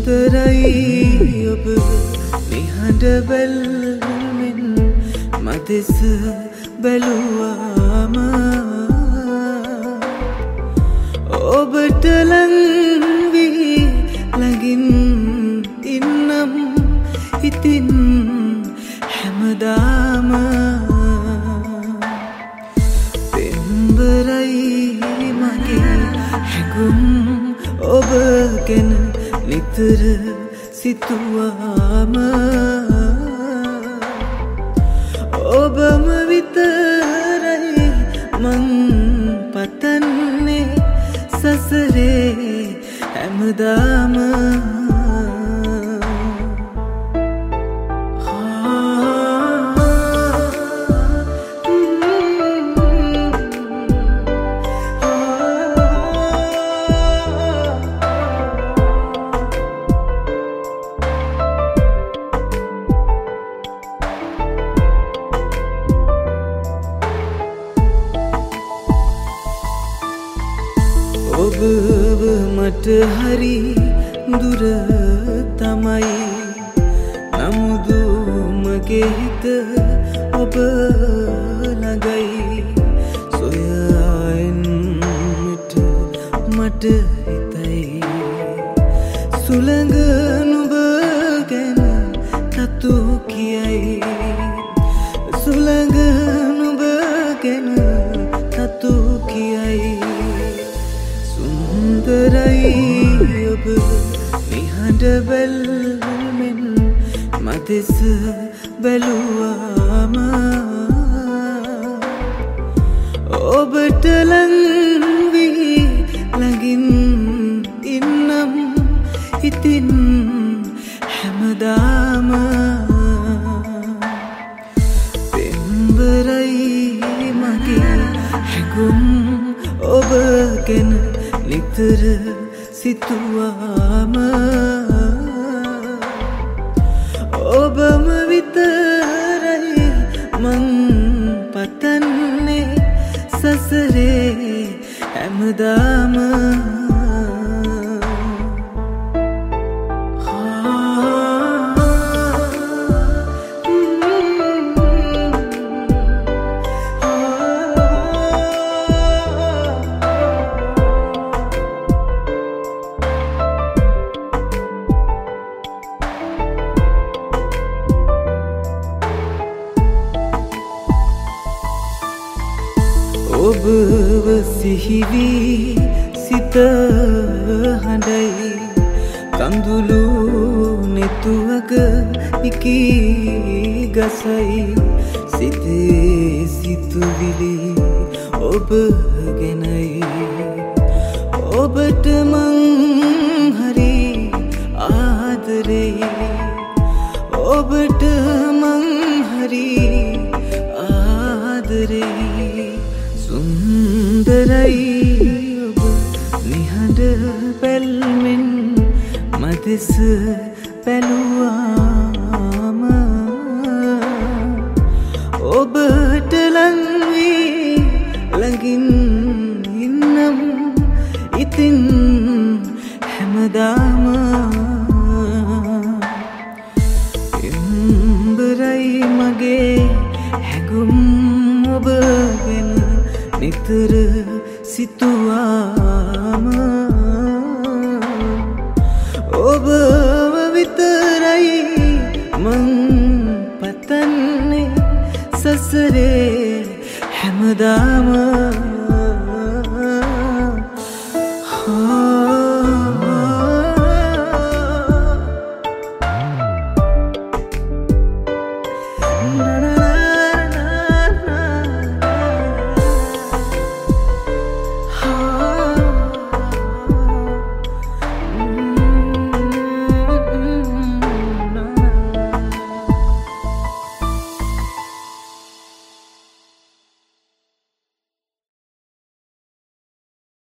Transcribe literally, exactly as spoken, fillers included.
සුන්දරයි ඔබ නිහඬ බැල්මෙන් මදෙස බැලුවාම ඔබට ලං වී ළඟින් ඉන්නම් ඉතින් හැමදාම පෙම්බරයි මගේ හැඟුම් ඔබ ගැන නිතර සිතුවාම ඔබම විතරයි මං පතන්නේ සසරේ හැමදාම ඔබ මට හරි දුර තමයි නමුදු මගේ හිත ඔබ ළඟයි සොයන්නට මට හිතයි සුළඟ නුඹ ගැන තතු කියයි සුළඟ නුඹ ගැන තතු කියයි සුන්දරයි ඔබ නිහඬ බැල්මෙන් මදෙස බැලුවාම ඔබට ලං වී ළඟින් ඉන්නම් ඉතින් හැමදාම පෙම්බරයි මගේ හැඟුම් ඔබ ගැන නිතර සිතුවාම ඔබම විතරයි මං පතන්නේ සසරේ හැමදාම ඔබව සිහිවී සිත හඬයි කඳුළු නෙතුවක නිකී ගසයි සිතේ සිතුවිලි ඔබ ගැනයි ඔබට මං හරි ආදරෙයි ඔබට මං හරි ආදරෙයි සුන්දරයි ඔබ නිහඬ බැල්මෙන් මදෙස බැලුවාම ඔබට ලං වී ළඟින් ඉන්නම් ඉතින් හැමදාම පෙම්බරයි මගේ හැඟුම් ඔබ ගැන නිතර සිතුවාම ඔබව විතරයි මං පතන්නේ සසරේ හැමදාම